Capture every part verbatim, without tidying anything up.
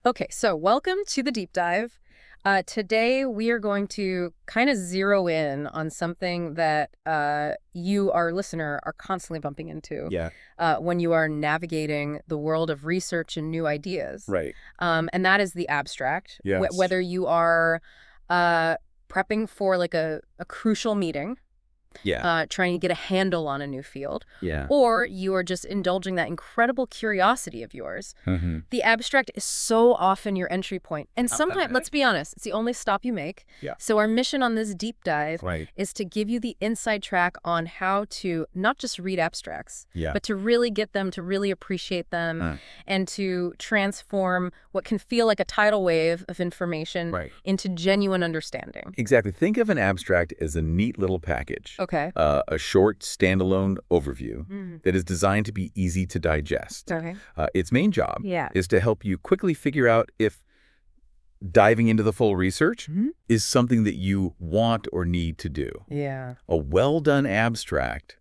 Okay, so welcome to the deep dive. Uh, today we are going to kind of zero in on something that uh, you, our listener, are constantly bumping into Yeah. uh, when you are navigating the world of research and new ideas. Right. Um, and that is the abstract. Wh Yes. whether you are uh, prepping for like a, a crucial meeting, Yeah. uh, trying to get a handle on a new field, Yeah. or you are just indulging that incredible curiosity of yours. Mm-hmm. The abstract is so often your entry point. And Uh, sometimes, let's be honest, it's the only stop you make. Yeah. So our mission on this deep dive Right. is to give you the inside track on how to not just read abstracts, Yeah. but to really get them, to really appreciate them, Uh. and to transform what can feel like a tidal wave of information Right. into genuine understanding. Exactly. Think of an abstract as a neat little package. Okay. Uh, a short, standalone overview Mm. that is designed to be easy to digest. Okay. Uh, its main job Yeah. is to help you quickly figure out if diving into the full research Mhm. is something that you want or need to do. Yeah. A well-done abstract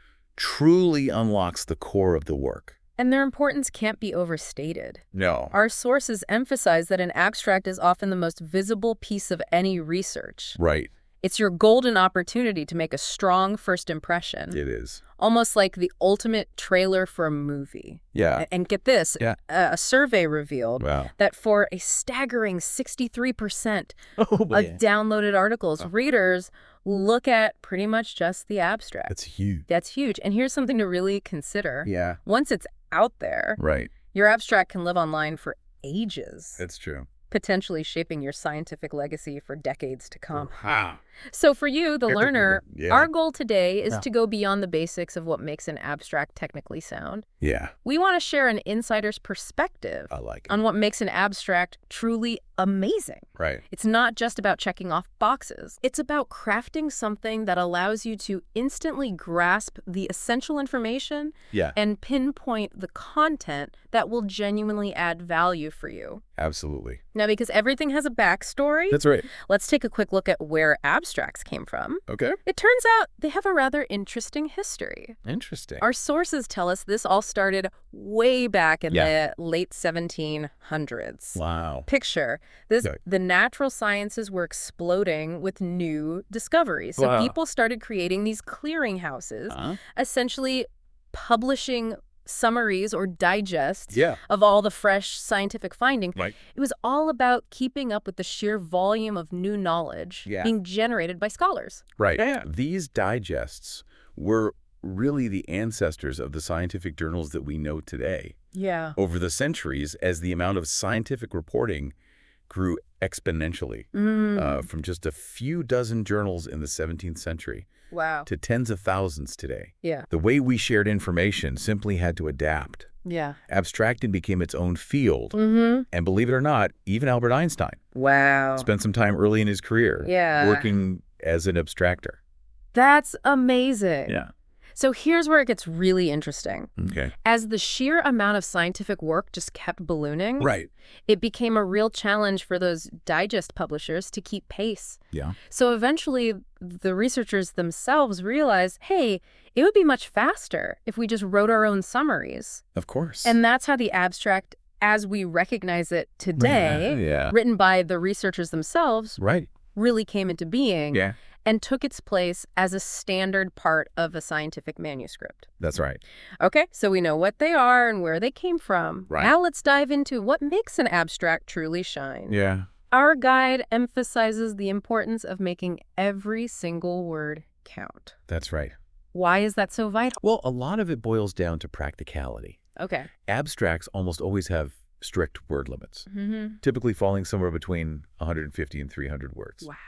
truly unlocks the core of the work. And their importance can't be overstated. No. Our sources emphasize that an abstract is often the most visible piece of any research. Right. It's your golden opportunity to make a strong first impression, It is. almost like the ultimate trailer for a movie. Yeah. A- And get this, Yeah. a, a survey revealed Wow. that for a staggering sixty-three percent Oh, of downloaded articles, readers look at pretty much just the abstract. That's huge. That's huge. And here's something to really consider. Yeah. Once it's out there, Right. your abstract can live online for ages, That's true. potentially shaping your scientific legacy for decades to come. Wow. So for you, the learner, Yeah. our goal today is Yeah. to go beyond the basics of what makes an abstract technically sound. Yeah. We want to share an insider's perspective I like it. on what makes an abstract truly amazing. Right. It's not just about checking off boxes. It's about crafting something that allows you to instantly grasp the essential information Yeah. and pinpoint the content that will genuinely add value for you. Absolutely. Now, because everything has a backstory, That's right. let's take a quick look at where abstracts came from. Okay. It turns out they have a rather interesting history. Interesting. Our sources tell us this all started way back in Yeah. the late seventeen hundreds. Wow. Picture this: Okay. the natural sciences were exploding with new discoveries. So Wow. people started creating these clearinghouses, Huh? essentially publishing summaries or digests Yeah. of all the fresh scientific findings. Right. It was all about keeping up with the sheer volume of new knowledge Yeah. being generated by scholars. Right. Yeah. These digests were really the ancestors of the scientific journals that we know today. Yeah. Over the centuries, as the amount of scientific reporting grew exponentially, Mm. uh, from just a few dozen journals in the seventeenth century Wow. to tens of thousands today. Yeah. The way we shared information simply had to adapt. Yeah. Abstracting became its own field. Mm-hmm. And believe it or not, even Albert Einstein Wow. spent some time early in his career Yeah. working as an abstractor. That's amazing. Yeah. So here's where it gets really interesting. Okay. As the sheer amount of scientific work just kept ballooning, Right. it became a real challenge for those digest publishers to keep pace. Yeah. So eventually, the researchers themselves realized, hey, it would be much faster if we just wrote our own summaries. Of course. And that's how the abstract, as we recognize it today, Yeah. written by the researchers themselves, Right. really came into being Yeah. and took its place as a standard part of a scientific manuscript. That's right. Okay, so we know what they are and where they came from. Right. Now let's dive into what makes an abstract truly shine. Yeah. Our guide emphasizes the importance of making every single word count. That's right. Why is that so vital? Well, a lot of it boils down to practicality. Okay. Abstracts almost always have strict word limits, Mm-hmm. typically falling somewhere between one hundred fifty and three hundred words. Wow.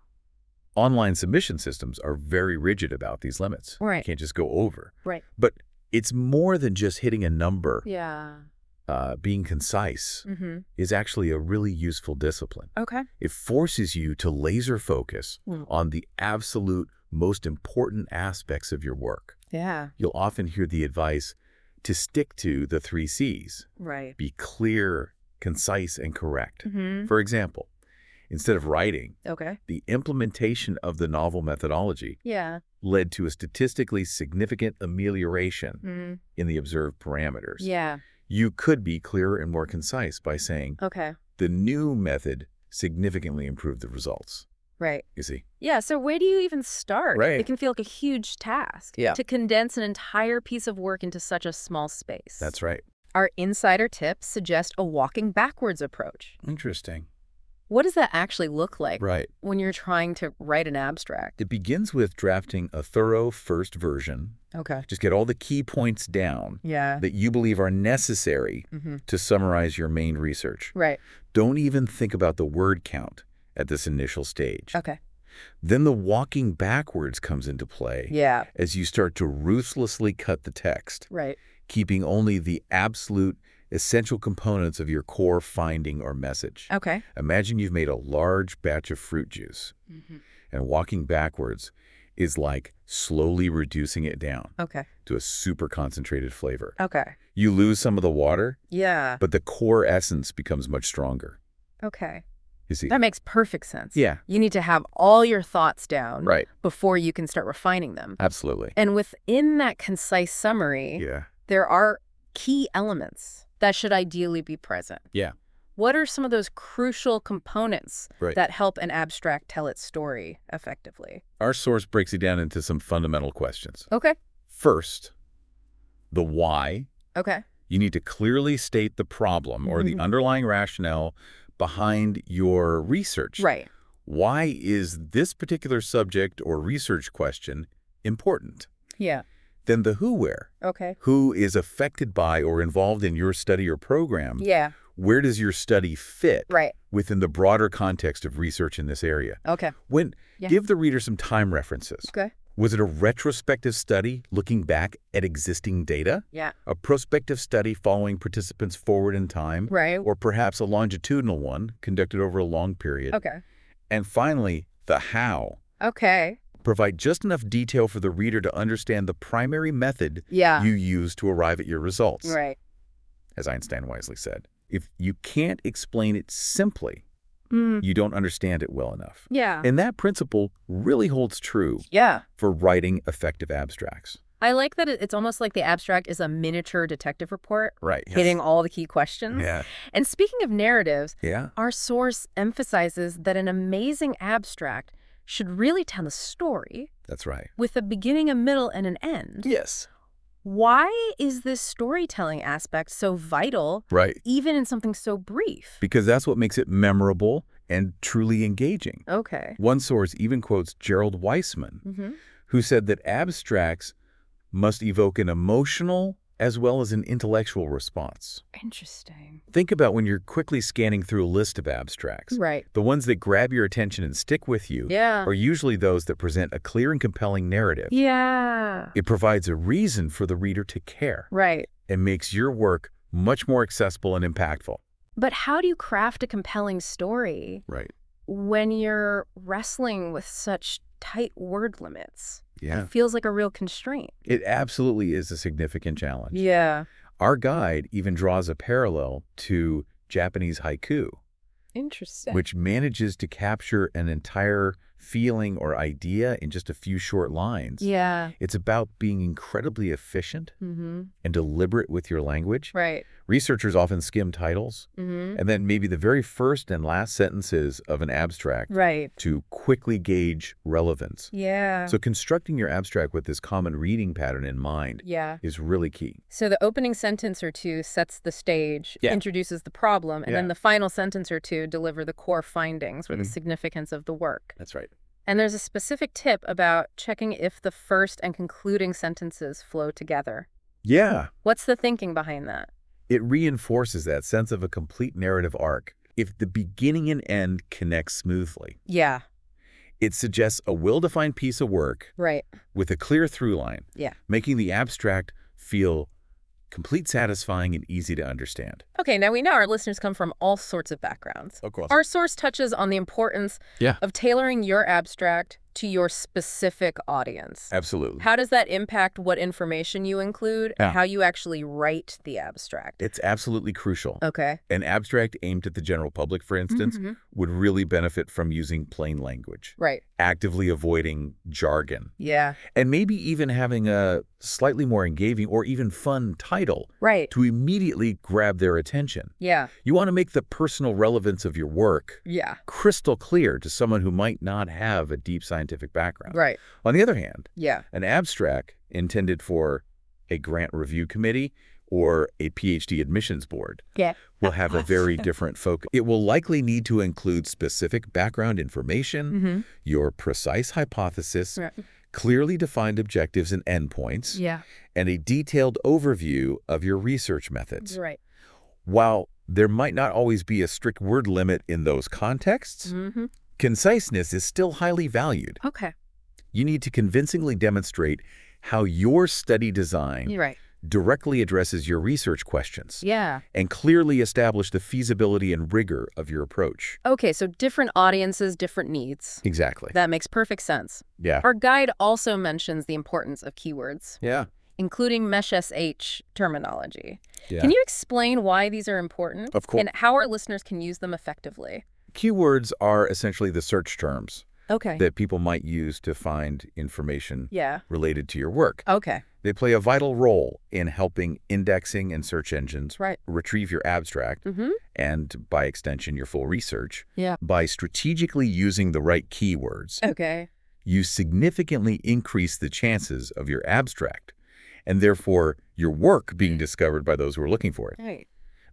Online submission systems are very rigid about these limits. Right. You can't just go over. Right. But it's more than just hitting a number. Yeah. Uh, being concise Mm-hmm. is actually a really useful discipline. Okay. It forces you to laser focus Mm. on the absolute most important aspects of your work. Yeah. You'll often hear the advice to stick to the three C's. Right. Be clear, concise, and correct. Mm-hmm. For example, instead of writing, Okay. the implementation of the novel methodology Yeah. led to a statistically significant amelioration Mm-hmm. in the observed parameters. Yeah. You could be clearer and more concise by saying, Okay. the new method significantly improved the results. Right. You see? Yeah, so where do you even start? Right. It can feel like a huge task Yeah. to condense an entire piece of work into such a small space. That's right. Our insider tips suggest a walking backwards approach. Interesting. What does that actually look like Right. when you're trying to write an abstract? It begins with drafting a thorough first version. Okay. Just get all the key points down Yeah. that you believe are necessary Mm-hmm. to summarize your main research. Right. Don't even think about the word count at this initial stage. Okay. Then the walking backwards comes into play Yeah. as you start to ruthlessly cut the text, Right. keeping only the absolute essential components of your core finding or message. Okay. Imagine you've made a large batch of fruit juice, Mm-hmm. and walking backwards is like slowly reducing it down Okay. to a super concentrated flavor. Okay. You lose some of the water, Yeah. but the core essence becomes much stronger. Okay. You see? That makes perfect sense. Yeah. You need to have all your thoughts down Right. before you can start refining them. Absolutely. And within that concise summary, Yeah. there are key elements that should ideally be present. Yeah. What are some of those crucial components Right. that help an abstract tell its story effectively? Our source breaks it down into some fundamental questions. Okay. First, the why. Okay. You need to clearly state the problem or the Mhm. underlying rationale behind your research. Right. Why is this particular subject or research question important? Yeah. Then the who where. Okay. Who is affected by or involved in your study or program? Yeah. Where does your study fit Right. within the broader context of research in this area? Okay. When Yeah. Give the reader some time references. Okay. Was it a retrospective study looking back at existing data? Yeah. A prospective study following participants forward in time? Right. Or perhaps a longitudinal one conducted over a long period? Okay. And finally, the how. Okay. Provide just enough detail for the reader to understand the primary method Yeah. you use to arrive at your results. Right. As Einstein wisely said, if you can't explain it simply, Mm. you don't understand it well enough. Yeah. And that principle really holds true Yeah. for writing effective abstracts. I like that it- it's almost like the abstract is a miniature detective report, Right. hitting all the key questions. Yeah. And speaking of narratives, Yeah. our source emphasizes that an amazing abstract should really tell a story That's right. with a beginning, a middle, and an end. Yes. Why is this storytelling aspect so vital, Right. even in something so brief? Because that's what makes it memorable and truly engaging. Okay. One source even quotes Gerald Weissman, Mm-hmm. who said that abstracts must evoke an emotional as well as an intellectual response. Interesting. Think about when you're quickly scanning through a list of abstracts. Right. The ones that grab your attention and stick with you Yeah. are usually those that present a clear and compelling narrative. Yeah. It provides a reason for the reader to care Right. and makes your work much more accessible and impactful. But how do you craft a compelling story Right. when you're wrestling with such tight word limits? Yeah. It feels like a real constraint. It absolutely is a significant challenge. Yeah. Our guide even draws a parallel to Japanese haiku, Interesting. which manages to capture an entire feeling or idea in just a few short lines. Yeah. It's about being incredibly efficient Mm-hmm. and deliberate with your language. Right. Researchers often skim titles Mm-hmm. and then maybe the very first and last sentences of an abstract Right. to quickly gauge relevance. Yeah. So constructing your abstract with this common reading pattern in mind yeah. is really key. So the opening sentence or two sets the stage, Yeah. introduces the problem, and Yeah. then the final sentence or two deliver the core findings or the Mhm. significance of the work. That's right. And there's a specific tip about checking if the first and concluding sentences flow together. Yeah. What's the thinking behind that? It reinforces that sense of a complete narrative arc if the beginning and end connect smoothly. Yeah. It suggests a well-defined piece of work Right. with a clear through line, Yeah. making the abstract feel complete, satisfying, and easy to understand. Okay, now we know our listeners come from all sorts of backgrounds. Of course. Our source touches on the importance Yeah. of tailoring your abstract to your specific audience. Absolutely. How does that impact what information you include and Yeah. how you actually write the abstract? It's absolutely crucial. Okay. An abstract aimed at the general public, for instance, Mhm. would really benefit from using plain language, Right. actively avoiding jargon, Yeah. and maybe even having a slightly more engaging or even fun title Right. to immediately grab their attention. Yeah. You want to make the personal relevance of your work Yeah. crystal clear to someone who might not have a deep scientific background. Right. On the other hand, Yeah. an abstract intended for a grant review committee or a PhD admissions board Yeah. will have a very different focus. It will likely need to include specific background information, Mm-hmm. your precise hypothesis, Right. clearly defined objectives and endpoints, Yeah. and a detailed overview of your research methods. Right. While there might not always be a strict word limit in those contexts, Mm-hmm. conciseness is still highly valued. Okay. You need to convincingly demonstrate how your study design You're right. directly addresses your research questions Yeah. and clearly establish the feasibility and rigor of your approach. Okay, so different audiences, different needs. Exactly. That makes perfect sense. Yeah. Our guide also mentions the importance of keywords, Yeah. including MeshSH terminology. Yeah. Can you explain why these are important? Of course. And how our listeners can use them effectively? Keywords are essentially the search terms Okay. that people might use to find information Yeah. related to your work. Okay. They play a vital role in helping indexing and search engines Right. retrieve your abstract Mm-hmm. and, by extension, your full research. Yeah. By strategically using the right keywords, Okay. you significantly increase the chances of your abstract and therefore your work being discovered by those who are looking for it. Right.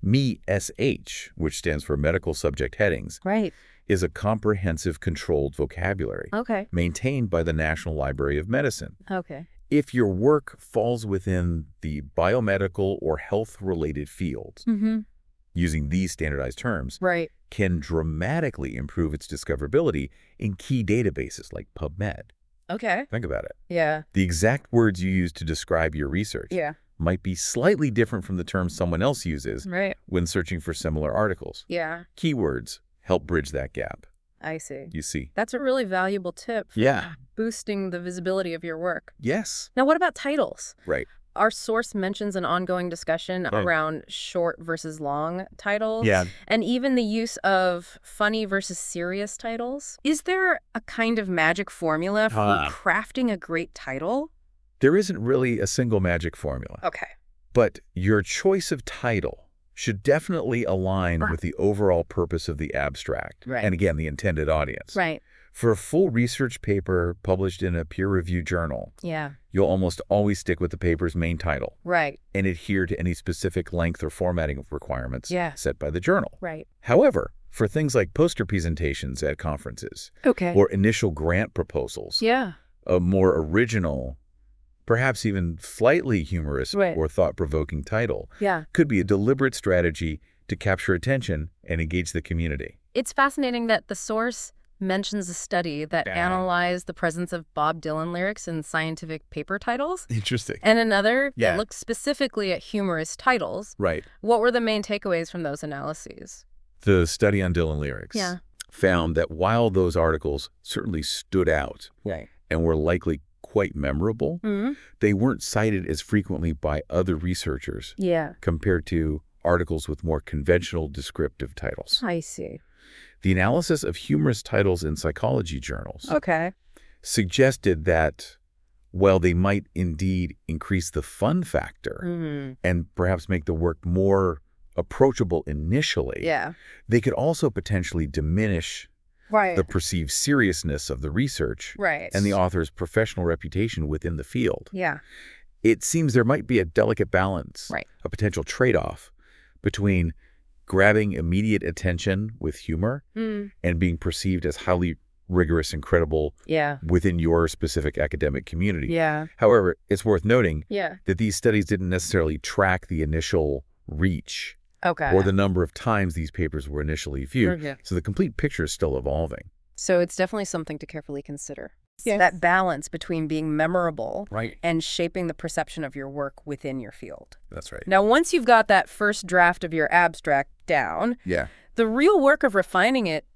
MeSH, which stands for Medical Subject Headings, Right. is a comprehensive controlled vocabulary Okay. maintained by the National Library of Medicine. Okay. If your work falls within the biomedical or health-related fields, Mm-hmm. using these standardized terms Right. can dramatically improve its discoverability in key databases like PubMed. Okay. Think about it. Yeah. The exact words you use to describe your research Yeah. might be slightly different from the terms someone else uses Right. when searching for similar articles. Yeah. Keywords help bridge that gap, I see. you see. That's a really valuable tip for Yeah. boosting the visibility of your work. Yes. Now, what about titles? Right. Our source mentions an ongoing discussion Right. around short versus long titles. Yeah. And even the use of funny versus serious titles. Is there a kind of magic formula for Huh. crafting a great title? There isn't really a single magic formula, Okay. but your choice of title should definitely align Right. with the overall purpose of the abstract. Right. And again, the intended audience. Right. For a full research paper published in a peer-reviewed journal, Yeah. you'll almost always stick with the paper's main title Right. and adhere to any specific length or formatting requirements Yeah. set by the journal. Right. However, for things like poster presentations at conferences Okay. or initial grant proposals, yeah. a more original, perhaps even slightly humorous Right. or thought-provoking title Yeah. could be a deliberate strategy to capture attention and engage the community. It's fascinating that the source mentions a study that Yeah. analyzed the presence of Bob Dylan lyrics in scientific paper titles, Interesting. and another Yeah. that looked specifically at humorous titles. Right. What were the main takeaways from those analyses? The study on Dylan lyrics Yeah. found that while those articles certainly stood out Right. and were likely quite memorable, Mm-hmm. they weren't cited as frequently by other researchers Yeah. compared to articles with more conventional descriptive titles. I see. The analysis of humorous titles in psychology journals Okay. suggested that while they might indeed increase the fun factor Mm. and perhaps make the work more approachable initially, Yeah. they could also potentially diminish Right. the perceived seriousness of the research right. and the author's professional reputation within the field. Yeah. It seems there might be a delicate balance, Right. a potential trade-off between grabbing immediate attention with humor Mm. and being perceived as highly rigorous and credible Yeah. within your specific academic community. Yeah. However, it's worth noting Yeah. that these studies didn't necessarily track the initial reach Okay. or the number of times these papers were initially viewed. Okay. So the complete picture is still evolving. So it's definitely something to carefully consider. Yes. That balance between being memorable Right. and shaping the perception of your work within your field. That's right. Now, once you've got that first draft of your abstract down, Yeah. the real work of refining it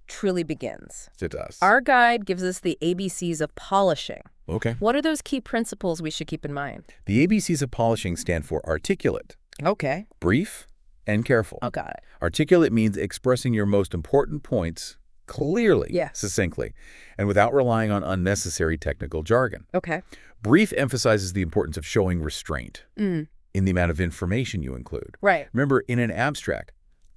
truly begins. It does. Our guide gives us the A B Cs of polishing. Okay. What are those key principles we should keep in mind? The A B Cs of polishing stand for articulate, Okay. brief, and careful. Oh, got it. Articulate means expressing your most important points clearly, Yes. succinctly, and without relying on unnecessary technical jargon. Okay. Brief emphasizes the importance of showing restraint Mm. in the amount of information you include. Right. Remember, in an abstract,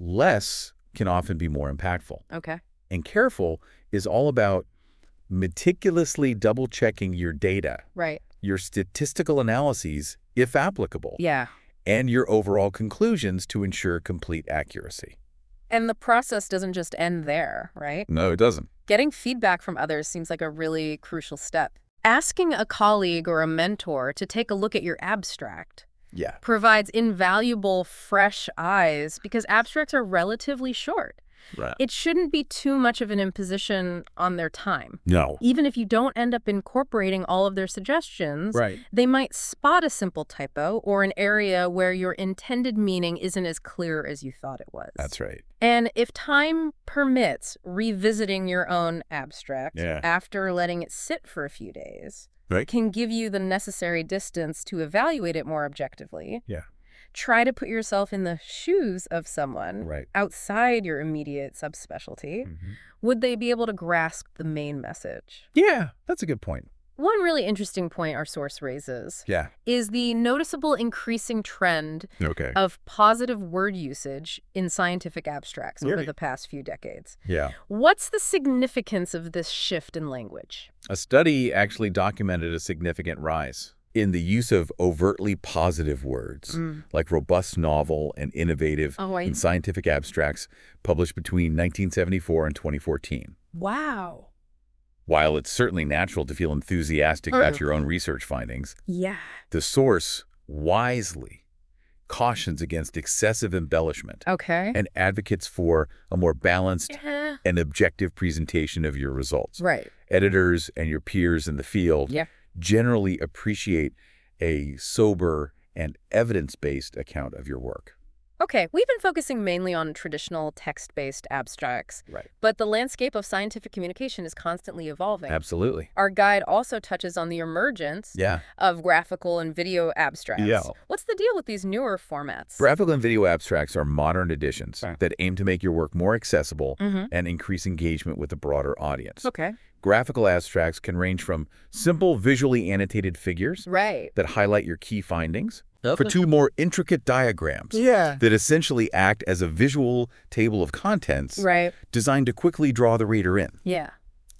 less can often be more impactful. Okay. And careful is all about meticulously double-checking your data, Right. your statistical analyses, if applicable, Yeah. and your overall conclusions to ensure complete accuracy. And the process doesn't just end there, right? No, it doesn't. Getting feedback from others seems like a really crucial step. Asking a colleague or a mentor to take a look at your abstract Yeah. provides invaluable fresh eyes because abstracts are relatively short. Right. It shouldn't be too much of an imposition on their time. No. Even if you don't end up incorporating all of their suggestions, Right. they might spot a simple typo or an area where your intended meaning isn't as clear as you thought it was. That's right. And if time permits, revisiting your own abstract Yeah. after letting it sit for a few days Right. can give you the necessary distance to evaluate it more objectively. Yeah. Try to put yourself in the shoes of someone Right. outside your immediate subspecialty. Mhm. Would they be able to grasp the main message? Yeah, that's a good point. One really interesting point our source raises Yeah. is the noticeable increasing trend Okay. of positive word usage in scientific abstracts over Yeah. the past few decades. Yeah. What's the significance of this shift in language? A study actually documented a significant rise in the use of overtly positive words, Mm. like robust, novel, and innovative Oh, I... in scientific abstracts published between nineteen seventy-four and twenty fourteen. Wow. While it's certainly natural to feel enthusiastic Uh. about your own research findings, Yeah. the source wisely cautions against excessive embellishment Okay. and advocates for a more balanced Yeah. and objective presentation of your results. Right. Editors and your peers in the field Yeah. generally appreciate a sober and evidence-based account of your work. Okay, we've been focusing mainly on traditional text-based abstracts, Right. but the landscape of scientific communication is constantly evolving. Absolutely. Our guide also touches on the emergence Yeah. of graphical and video abstracts. Yeah. What's the deal with these newer formats? Graphical and video abstracts are modern additions Okay. that aim to make your work more accessible Mm-hmm. and increase engagement with a broader audience. Okay. Graphical abstracts can range from simple visually annotated figures Right. that highlight your key findings Okay. for two more intricate diagrams Yeah. that essentially act as a visual table of contents Right. designed to quickly draw the reader in. Yeah.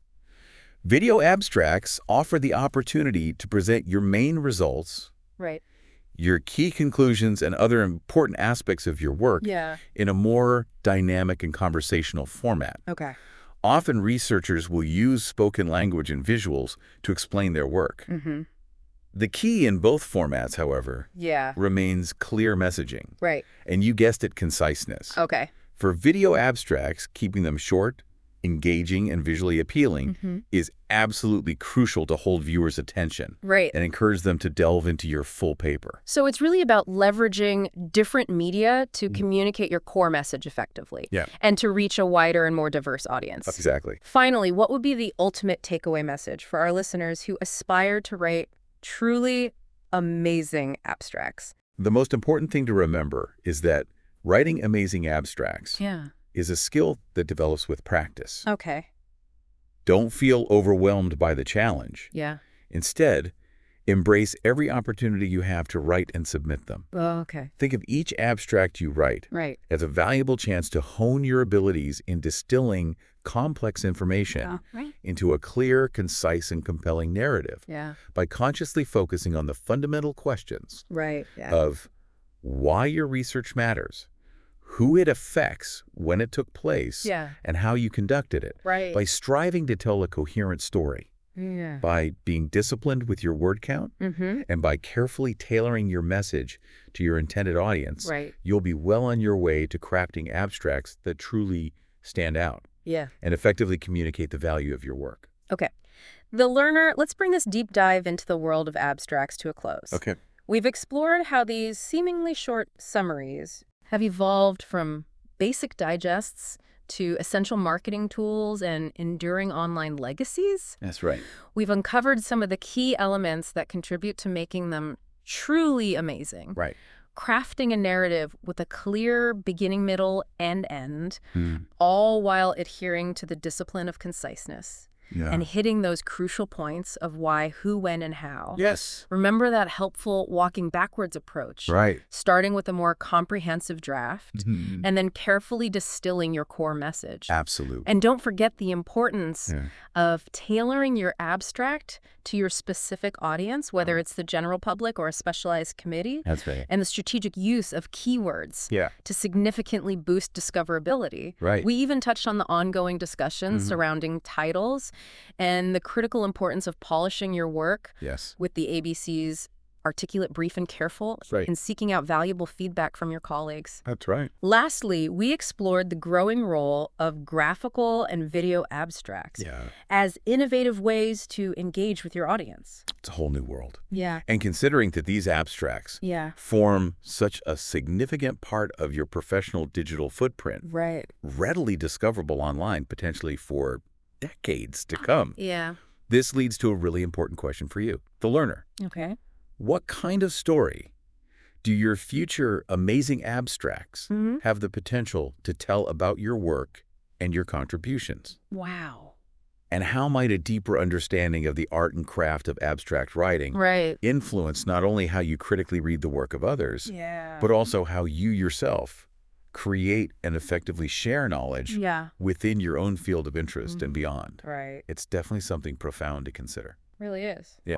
Video abstracts offer the opportunity to present your main results, Right. your key conclusions, and other important aspects of your work Yeah. in a more dynamic and conversational format. Okay. Often researchers will use spoken language and visuals to explain their work. Mm-hmm. The key in both formats, however, Yeah. remains clear messaging, Right. and you guessed it, conciseness. Okay. For video abstracts, keeping them short, engaging, and visually appealing Mm-hmm. is absolutely crucial to hold viewers' attention Right. and encourage them to delve into your full paper. So it's really about leveraging different media to communicate your core message effectively. Yeah. And to reach a wider and more diverse audience. Exactly. Finally, what would be the ultimate takeaway message for our listeners who aspire to write truly amazing abstracts? The most important thing to remember is that writing amazing abstracts Yeah. is a skill that develops with practice. Okay. Don't feel overwhelmed by the challenge. Yeah. Instead, embrace every opportunity you have to write and submit them. Oh, okay. Think of each abstract you write Right. as a valuable chance to hone your abilities in distilling complex information Oh, right. into a clear, concise, and compelling narrative Yeah. by consciously focusing on the fundamental questions Right. Yeah. of why your research matters, who it affects when it took place, yeah. and how you conducted it. Right. By striving to tell a coherent story, Yeah. by being disciplined with your word count, Mm-hmm. and by carefully tailoring your message to your intended audience, Right. you'll be well on your way to crafting abstracts that truly stand out Yeah. and effectively communicate the value of your work. Okay. The learner, let's bring this deep dive into the world of abstracts to a close. Okay. We've explored how these seemingly short summaries have evolved from basic digests to essential marketing tools and enduring online legacies, That's right. we've uncovered some of the key elements that contribute to making them truly amazing. Right. Crafting a narrative with a clear beginning, middle, and end, Hmm. all while adhering to the discipline of conciseness Yeah. and hitting those crucial points of why, who, when, and how. Yes. Remember that helpful walking backwards approach, Right. starting with a more comprehensive draft Mhm. and then carefully distilling your core message. Absolutely. And don't forget the importance Yeah. of tailoring your abstract to your specific audience, whether it's the general public or a specialized committee, That's right. and the strategic use of keywords Yeah. to significantly boost discoverability. Right. We even touched on the ongoing discussions Mhm. surrounding titles and the critical importance of polishing your work Yes. with the A B Cs articulate, brief, and careful, Right. and seeking out valuable feedback from your colleagues. That's right. Lastly, we explored the growing role of graphical and video abstracts Yeah. as innovative ways to engage with your audience. It's a whole new world. Yeah. And considering that these abstracts Yeah. form such a significant part of your professional digital footprint, Right. readily discoverable online potentially for decades to come, Yeah. this leads to a really important question for you, the learner. Okay. What kind of story do your future amazing abstracts Mm-hmm. have the potential to tell about your work and your contributions? Wow. And how might a deeper understanding of the art and craft of abstract writing Right. influence not only how you critically read the work of others, Yeah. but also how you yourself create and effectively share knowledge Yeah. within your own field of interest Mhm. and beyond? Right. It's definitely something profound to consider. Really is. Yeah.